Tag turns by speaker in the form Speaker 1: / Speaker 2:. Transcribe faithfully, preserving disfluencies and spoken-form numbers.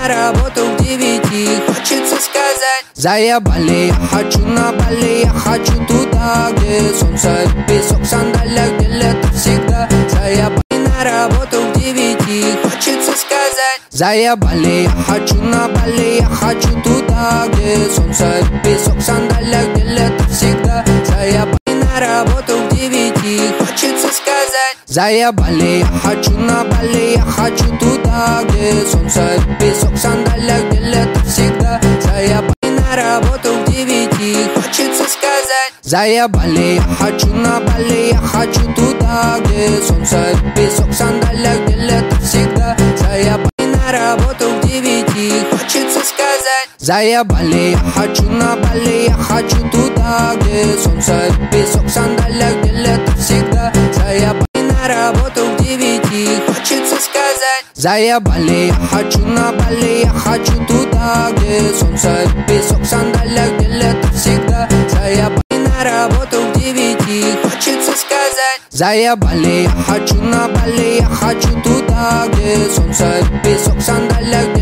Speaker 1: на работу к девяти. Хочется сказать: заебали, я хочу на Бали, я хочу туда, где солнце, песок, в сандалиях, где лето всегда. Заебали на работу к девяти. Хочется сказать: заебали, я хочу на Бали, я хочу туда, где солнце, песок, в сандалиях, где лето всегда. Заебали на работу к девяти. Хочется сказать: заебали, я хочу на Бали, я хочу туда, где солнце, песок, в сандалиях, где лето всегда. Заебали на работу к девяти. Хочется сказать: заебали, я хочу на Бали, я хочу туда, где солнце, песок, в сандалиях, где лето всегда. Заебали на работу к девяти. Хочется сказать: заебали, я хочу на Бали, я хочу туда, где солнце, песок, в сандалиях, где лето всегда. Заебали на работу к девяти. Хочется сказать: заебали, я хочу на Бали, я хочу туда, где солнце, песок, в сандалиях, где лето всегда. Заебали на работу к девяти. Хочется сказать: заебали, я хочу на Бали, я хочу туда, где солнце, песок, в сандалиях, где